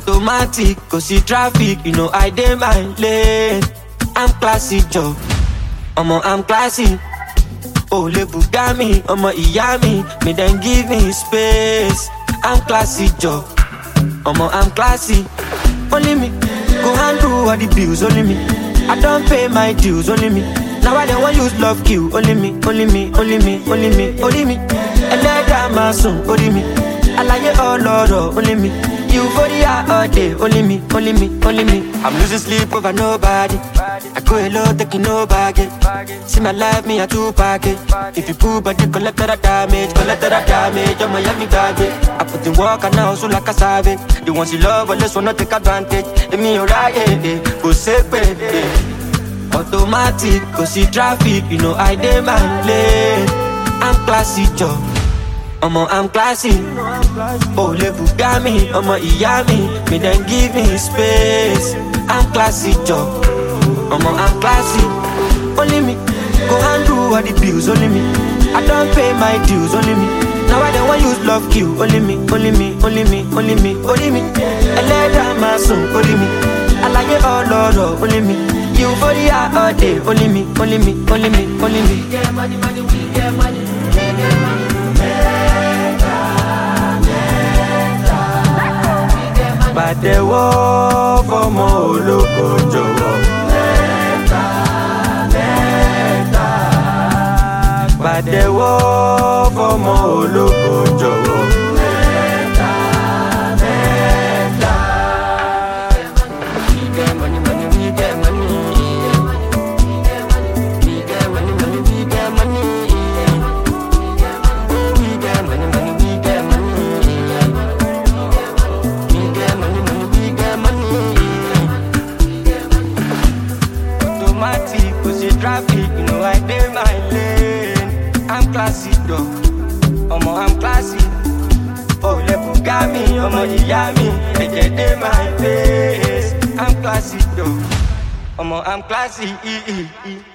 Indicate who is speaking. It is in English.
Speaker 1: Automatic, go see traffic, you know I dey my lane. I'm classy, Joe. I'm classy. Oh, le Bugami, ìyá mi, me then give me space. I'm classy, Joe. I'm classy. Only me, go handle all the bills, only me. I don't pay my dues, only me. Now I don't want use love kill, only me, only me, only me, only me, only me. And let that my son, only me. I like it all, Lord, only me. Euphoria all day, only me, only me, only me. I'm losing sleep over nobody. I go hello, taking no baggage. See my life, me a two package. If you pull body, collect that damage, I'm Miami garbage. I put in work and now so like a savage. The ones you love, but let's wanna take advantage. And me alright, go safe, Automatic, go see traffic, you know I dey my lane. I'm classy, Joe. I'm classy. Oh, le Bugami, ìyá mi, me then give me space. I'm classy, Joe. I'm classy. Only me, go handle all the bills, only me. I don't pay my dues, only me. Now I don't want use love kill, only me, only me, only me, only me, only me. And let that my son, only me. I like it all, Lord, only me. Euphoria all day, only me, only me, only me, only me.
Speaker 2: We get money, money, we get money, we get money.
Speaker 1: Pàtẹ́wọ́ fọ́mọ ológo jọ̀wọ́. Pàtẹ́wọ́ fọ́mọ ológo jọ̀wọ́. Traffic, you know I dey my lane. I'm classy, though. I'm classy. Oh, le Bugami, ìyá mi, ẹ̀jẹ̀ dey my face. I'm classy, though. I'm classy.